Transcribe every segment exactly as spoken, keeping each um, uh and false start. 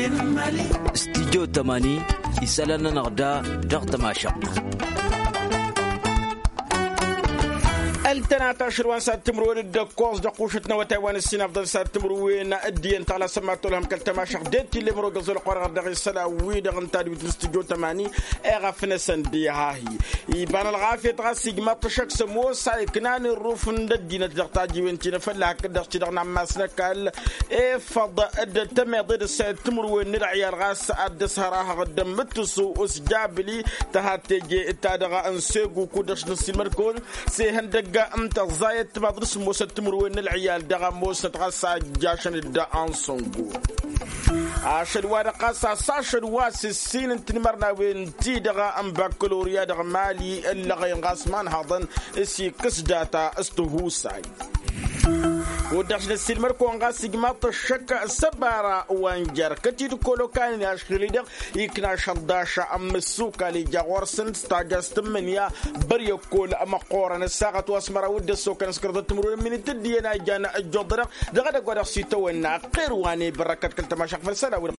استديو تماني يسألنا نغدا دغت ما شق التناتا شروان سات تمرون الدكوز دقوشتنا وتايوان السنة أفضل سات تمرون الدين تعالى سمعت لهم كالتما شق ديتي اللي مرو قزول قرار دغي السنة ويدغن تادي بتستجو تماني اغفنا سندي هاهي يبان الغافية تغسي جمات شك سمو ساي كنان الروف ندينا تغتاجي وانتينا فلاح كدغ تدغنا ماسنا كال اي فضا اد تميضي السات تمرون نرعي الغاس اد سهراها غدم متسو اسجابلي تهاتيجي تادغا انسيقو كودش نسي المركون سي هندق أنت زايد مدرسة موسى تمرون العيال دغا موسى تغسى جاشن الدا أنصنقو عشان ورقة ساشر واس السين انت مرنا وين تي دغا أم بكالوريا دغا مالي اللي غينغاس مان هذن اسي كسداتا استهوساي وداش نسيل مركو انغاسي جماط الشكا سبارة وانجر كتير كولو كان ياشخلي دغ يكنا شداشا أم السوكا لي جاورسن ستاجاست منيا بريو كول أما قورن الساقة واسمرا ود السوكا نسكرت تمرون من التدينا جانا الجدرة دغا دغا دغ سيتونا قيرواني بركات كلتما شاق فلسنة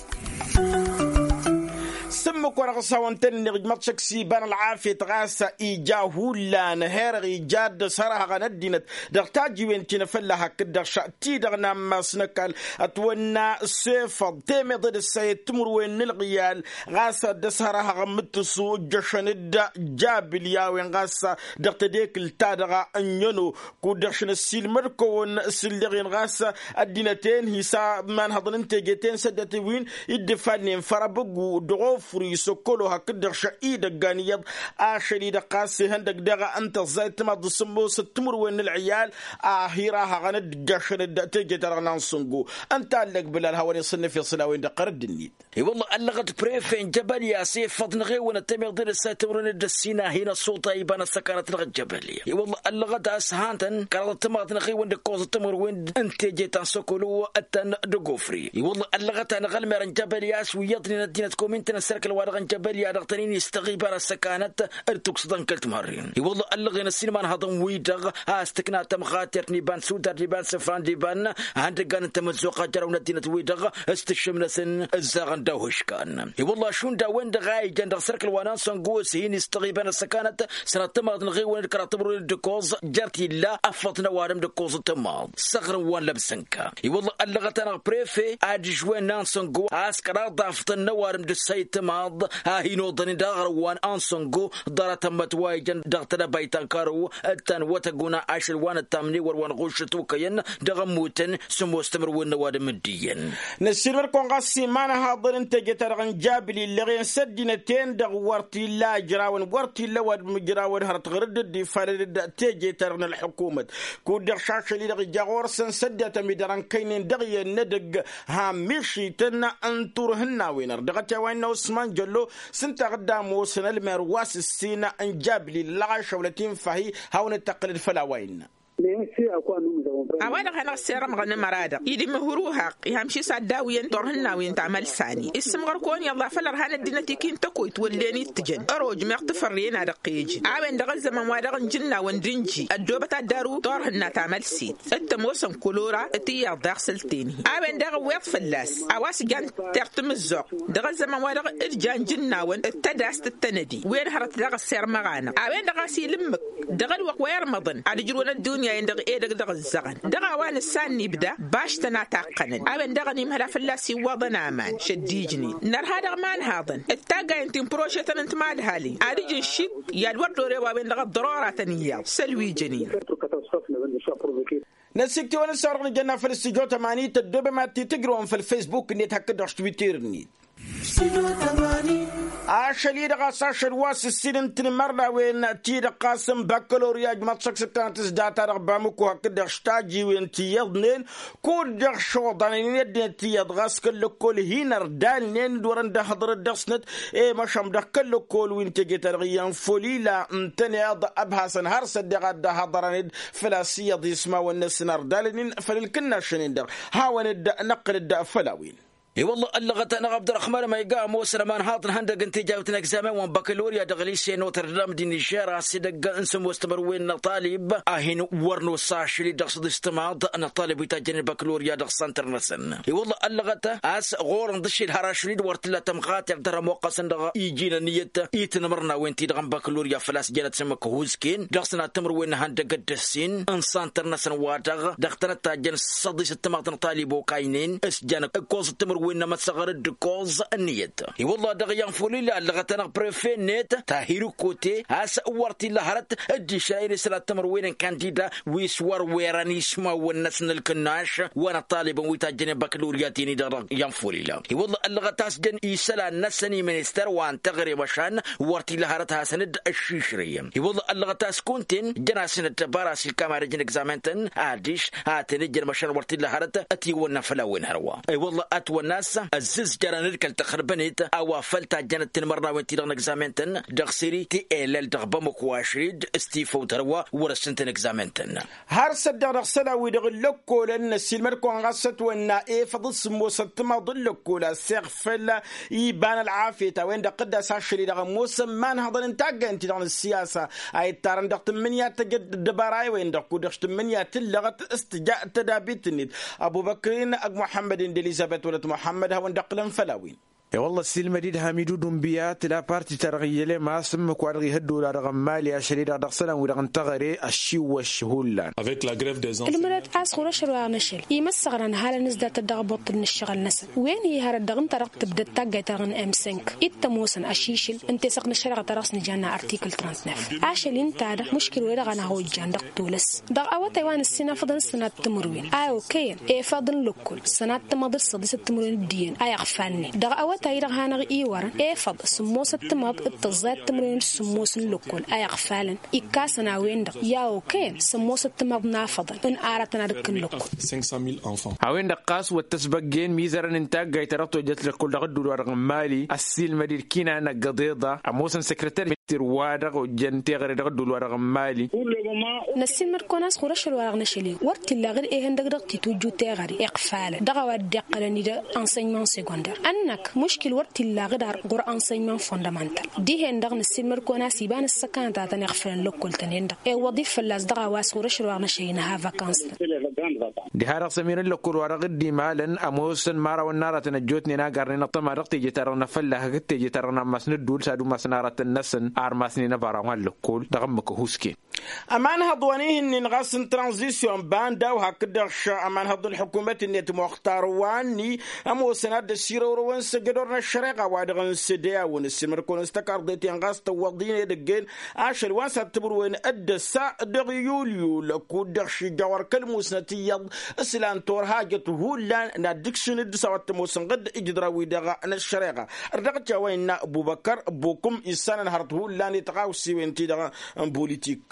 سمك ورقصة وانتن نغجمت شكسي بان العافية تغاسة إيجاه لا نهار إيجاد سرها غندينت دغتاجي وانتين فلها كدغ شأتي دغنا ما سنكال أتونا سيفا تيمي ضد السيد تمر وين الغيال غاسة دسرها غمتسو جشن الدا جاب الياوين غاسة دغتديك التادغا أنينو كو دغشن السيل مركون السيلغين غاسة الدينتين هيسا من هضن انتاجتين سدتوين الدفانين فربقو دغوف فري سكولو هكذا شعيد الجانيات آشري دقاسي هندق دغا أنت زي تمض سمو ستمر وين العيال آهيراها غند جاشن الدأتيجي ترغنان صنقو أنت لك بلا الهواني صنف يصلاوين دقرد النيد اي والله ألغت بريفين جبل يا سيف فضنغي ونتمي ضد الساتمرون الدسينا هنا السلطة يبان السكانة لغت جبلية اي والله ألغت أسهانتن كارت تماط نغي وين دكوز التمر وين انت جيتان سكولو أتن دقوفري اي والله ألغت أنا غلمر جبل ياس ويضني ندينة كومنتنا سركل وارغن جبل يا دغتنين يستغيب على السكانة ارتوكسدن كلت مهرين اي والله ألغين السينمان هضم ويدغ هاستكنا تمخاتر نيبان سودر نيبان سفران نيبان هندقان تمزوقا جرو ندينة ويدغ استشمنا سن الزاغن دوهش كان اي والله شون دا وين دغاي جندغ سركل وانان سنقوس هين يستغيبان السكانة سنة تماض نغي وين كراتبرو الدكوز جرتي لا أفض نوارم دكوز التماض صغر وان لبسنكا اي والله ألغت أنا بريفي عاد جوين نان سنقو عسكرا ضافت النوارم دسي تماض ها هينو ضني داغر وان أنسنقو دارا تمت وايجن دغتنا بيتان كارو التان وتقونا عاشر وان التامني وروان غوش توكين دغموتن سمو استمر والنوارم الدين نسير الكونغاسي مانا هاضر انت جترغن جابلي اللي غين سدينتين دغ ورتي لا جراون ورتي لا ود مجراون هرت غرد دي فرد تيجي ترن الحكومه كود شاش اللي دغ جاور سن سدت ميدران كاين دغ ندق ها مشي تن انتورهن وينر دغت وين عثمان جلو سنت قدام وسن المرواس السينا ان جابلي لا شولتين فهي هاون التقليد فلاوين أولا خنا السيرة مغنى مرادة يدي مهروها يهمشي ساداوين دورهن وين تعمل ثاني اسم غركون يلا فلر هان الدين تيكين تكويت وليني تجن أروج مقتفرين على قيج عاون دغل زمان وادغن جنة وندرنجي الدوبة الدارو دورهن تعمل سيت التموسم كلورا تيار داخل تيني عاون دغل ويط فلاس عواس جان ترتم الزق دغل زمان وادغ الجان جنة ون التداست التندي وين هرت دغل السير مغانا عاون دغل سيلمك دغل وقوير مضن على جرون الدنيا يندغ إيه دغ الزغن دغا وان السان يبدا باش تناتقنن ابن دغني مهلا فلاسي وضنا مان شديجني نر هذا مان هاضن التاغا انت بروجه انت ما لهالي اريج شيك يا الورد ريوا بين دغ ضروره تنيا سلوي جني نسيكتي وانا صار الجنه في الاستوديو ثمانية تدب ما تقرون في الفيسبوك نيت هكذا تويتر نيت عشان يدغى ساشر واس السين تنمرنا وين تيد قاسم بكالوريا جماعة شخص كانت داتا ربامك وهكذا اشتاجي وين تيضنين كود دغ شوضانين يدين تيض غاس كل كل هينر دالنين دوران ده حضر الدسنت ايه مشام ده كل كل وين تجي ترغيان فوليلا انتني ابهاسن هرس دغ ده حضران فلاسية دي اسما والناس نار دالنين فللكنا شنين دغ هاون نقل الدا فلاوين اي والله اللغت انا عبد الرحمن ما يقام وسلمان هاطن هندق انت جاوتنا زمان وان بكالوريا دغليسي نوتردام دي نيجيرا سيدق انسم واستمر وين طالب اهين ورنو ساشلي دقصد استماد انا طالب يتاجن البكالوريا دغ انترناسن اي والله اللغت اس غور ندشي الهراشلي ورت لا تمغات يقدر موقس دغ يجينا نيت يتنمرنا وين تي دغ بكالوريا فلاس جلت سمك هوزكين دغسنا تمر وين هندق الدسين انسان انترناسن وادغ دغتنا تاجن صدي استماد طالب وكاينين اسجن كوز تمر وين ما تصغر الدكوز النيت اي والله دغيان فولي لا لغتنا بريفي نيت تاهيرو كوتي هاس ورتي لهرت ادي شاير سلا تمر وين كانديدا ويسور ويراني سما والناس الكناش وانا طالب ويتاجن بكالورياتيني دغيان فولي لا اي والله لغتاس جن يسلا نسني مينستر وان تغري مشان ورتي لهرت هاسند الشيشريه اي والله لغتاس كونتين جناسن تباراسي الكاميرا جن اكزامنتن اديش هاتني جن مشان ورتي لهرت اتي ونا فلاوين هروا اي والله اتو الناس الزز جرى نركل تخربنيت او فلتا جنت المره وانت دغ اكزامنتن دغسيري تي ال دغبمك واشيد استيفو تروا ورسنتن اكزامنتن هر صدق رسلا ويدغ لكول ان السلمر كون غست ونا اي فضل سمو ستما ضل كولا سيغفل يبان العافيه وين قداس هشري دغ موسم ما نهضر انتاج انت دغ السياسه اي تارن دغ تمنيات تجد دبراي وين دغ كودغ تمنيات لغت استجاء تدابيت ابو بكرين اق محمد اليزابيث ولد محمد هون دقلن فلاوين يا والله السلم ديد حميدو دنبيات لا بارتي ترغيله ما سم كوارغي هدو لا رغم مالي اشري دغ دغسلان ودغن تغري الشوش هولان avec la grève des enseignants المرات اسخر شروا نشل يمسغرن حال نزدت الدغبط النشغل نس وين هي هر الدغن ترق تبدا تاغ ترغن ام خمسة يتموسن اشيشل انت سقنا شرغ تراسني جانا ارتيكل ثلاثة وثلاثين اشل انت هذا مشكل ولا غنا هو جان دق تولس دغ او تايوان السنه فضل سنه تمروين اي اوكي اي فضل لكل سنه تمضر صدس تمروين دين اي غفاني دغ او تايرغ هانغ ايورن اي فض سموس التماب التزات تمروين سموس لكل اي غفالن يكاسنا وين دغ يا اوكي سموس التماب نافضل ان ارتنا دك لكل خمسمائة ألف enfants هاوين دقاس والتسبقين ميزرن انتاج جاي ترطو جت لكل دغ دور رقم مالي السيل مدير كينا انا قضيضه اموسن سكرتير وادغ وجنتي غير دغ دور رقم مالي نسيل مركوناس خرش الورق نشلي ورت لا غير ايه هندق دق تيتوجو تيغري اقفال دغ ودقلني ده انسينمون سيكوندير انك مشكل ورت لا غير قر انسينمون فوندامنتال دي هندق نسيل مركوناس يبان السكان تاع تنخفل لكل تنين اي وظيفه لاز دغ واس خرش الورق نشينا ها فاكانس دي هذا سمير لكل ورق دي مالن اموسن مارا والنار تنجوتني ناقرني نطما رقتي جترنا فله قتي جترنا مسند دول سادو مسناره النسن ارماسني نبارا والكل دغمك هوسكي امان هضوانيه ان نغاسن ترانزيسيون باندا وهكذا امان هض الحكومه النت مختار واني امو سناد السيرو وين سجدورنا الشريقه وادغن سديا ونسمر كون استقر ديتي نغاس توضين دقين عشر وان تبر وين ادسا دغ يوليو لكو دغشي جوار كلموسنتي اسلان تور حاجه هولا نادكشن دسوات موسن قد اجدراوي دغ الشريقه ردقت وين ابو بكر بوكم انسان هرت هولا نتقاوسي وينتي دغ بوليتيك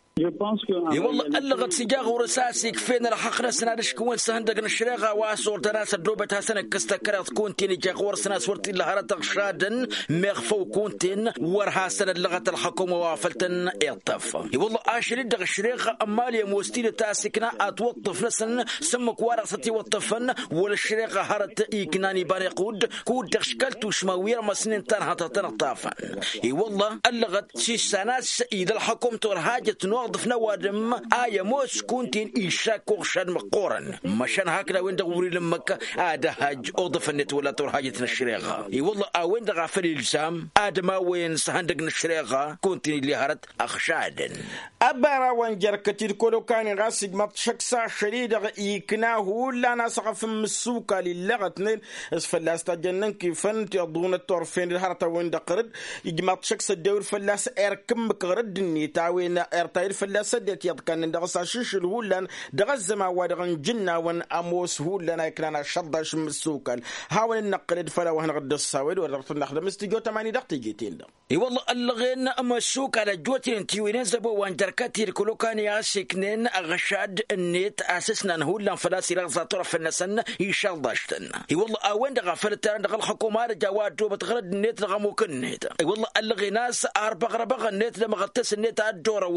اي والله اللغت سجاغ ورساسي كفينا الحقنا سنادش كون سهندق الشريغه واسور تناس دوبتها سنه كستكرت كونتين جاغور سناس ورتي لهرا تغشادن مخفو كونتين ورها سنه لغه الحكومه وافلتن يطف اي والله اشري دغ الشريغه اماليه موستيل تاسكنا اتوطف نسن سمك ورثتي وطفن ولا الشريغه هرت ايكناني باريقود كود دغشكلتو شماوير مسنين تنها تنطافن اي والله اللغت شي سناس اذا الحكومه ورهاجه ضفنا وادم آية موس كونتين إيشاك وغشان مقورن مشان هكذا وين دغوري لمك آده هاج أضف النت ولا تور حاجتنا الشريغة اي والله آوين دغا فري الجسام آدما وين سهندقنا الشريغة كونتين اللي هرت أخشادن أبارا وان جركتير كولو كان غاسق مطشكسا شريدغ إيكناهو لا ناسغ في مسوكا للغتنين اسفلاس تجنن كيفن تيضون التورفين الهرطة وين دقرد يجمط شكس الدور فلاس إركم بكردني تاوين إرتايل فلاس ديت يضكن دغسا شيش الهولان دغزما ودغن جنا وان أموس هولان إكلانا شدش مسوكا هاون النقلد فلا وهن غد الساويد ورغط النخدم استيجو تماني دغتي جيتين دا اي والله اللغين مسوكا لجوتين تيوين زبو وان جركتير كلو كان ياسكنين أغشاد النت أساسنا نهولان فلاس يرغزا طرف النسن يشال داشتن اي والله أوين دغا فلتان دغا الحكومة جواد جو بتغرد النت دغا موكن نت اي والله اللغي ناس أربغ ربغ النت لما غتس النت الدورون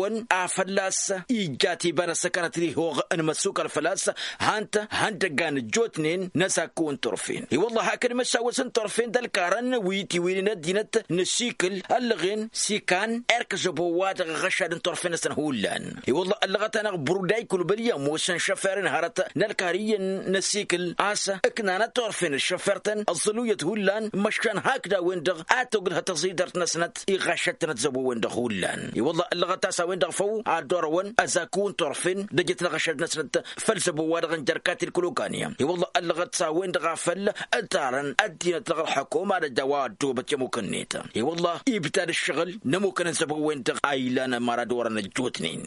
أفلاس إيجاتي بنا سكنت لي هو أن مسوك الفلاس هانت هانت جان جوتنين نساكون طرفين والله هكذا مساوسن طرفين دالكارن ويتي ويننا دينت نسيكل اللغين سيكان اركز بوات غشاد طرفين سنهولان والله اللغتنا بروداي كل بليا موسن شفرن هرت نالكاريا نسيكل آسا اكنانا طرفين الشفرتن الظلوية هولان مشكان هكذا ويندغ اتوقل هتزيدرت نسنت إغاشتنا تزبو ويندغ هولان والله اللغتا سا ويندغ فو عدورون أزاكون طرفين دجت لغشاد نسنت فلسبو وادغن جركات الكلوكانيا والله اللغت سا ويندغ فل أدارن أدينا تلغ الحكومة على جواد توبة مكنيتا والله إبتال الشغل نموكن نسبو ويندغ أيلانا مارادورنا الجوتنين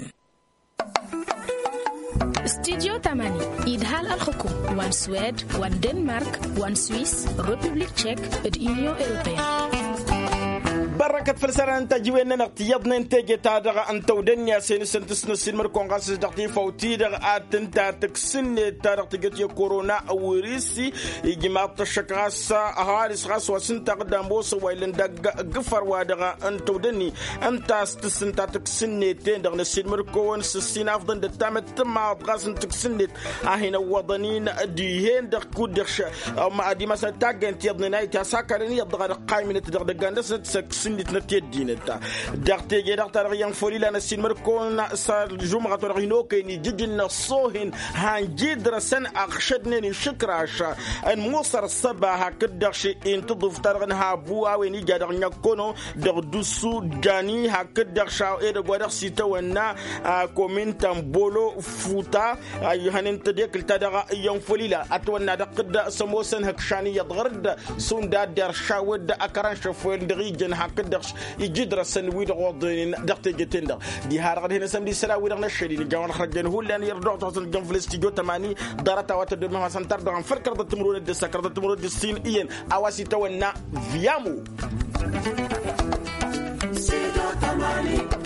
استديو تماني إدهال الحكوم وان سويد وان دنمارك وان سويس ريبوبليك تشيك اليونيو إوروبيا بركة فلسرة أنت جوينا نقتيضنا أنت جتادغ أنت ودنيا سينسن تسنسين مركون غاسس دقتي فوتيدغ أتنتا تكسن تارغ تجت كورونا أو ريسي إجماع تشكاس هارس غاس وسنت قدام بوس ويلن دق قفر وادغ أنت ودني أنت استسن تكسن تندغ نسين مركون سسين أفضل دتامت تما غاس تكسن أهنا وضنين ديهن دق كودخ ما أدي مثلا تاجن تيضنا نايت ساكرني يضغ قائمة تدغ دقاندس تكسن نتنتي دينتا دقتي دقتر ين فولي لنا سين مركون صار جمعة رغينو كيني جدنا صوهن هنجد رسن أخشدني شكراش أن موصر الصباح كدرش إن تضف ترغنها بوا ويني جادر نكونو در دوسو جاني هكدرش إيدا قدر سيتا ونا كومين تنبولو فوتا يهنن تديك التدغ ين فولي لا أتوانا دقد سموسن هكشاني يضغرد سون دادر شاود أكران شفوين دغيجن هكدرش يجد رسن ويد غوضين دقتي جتندا دي هارغد هنا سمدي سلا ويدغنا الشديد جوان خرجن هو لان يردو توصل جنب الاستديو تماني دارتا واتدو ما سنتر دغن فركر دتمرون الدسكر دتمرون الدسين إين أواسي تونا فيامو سيدو تماني